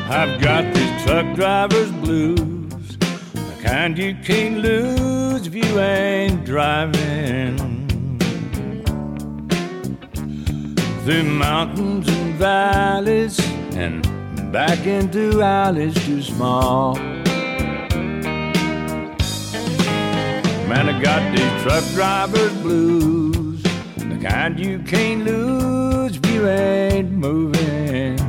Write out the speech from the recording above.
I've got these truck driver's blues, the kind you can't lose if you ain't driving. Through mountains and valleys and back into alleys too small. Man, I got these truck driver's blues, the kind you can't lose if you ain't moving.